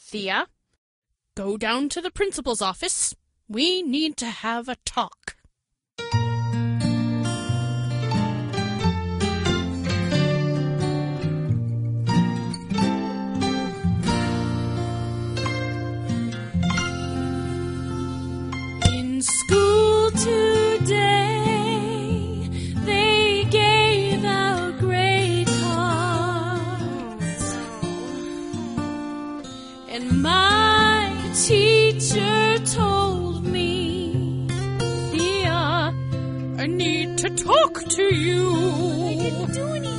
Thea. Go down to the principal's office. We need to have a talk. In school today, they gave out grade cards, and my teacher told me, Thea, I need to talk to you.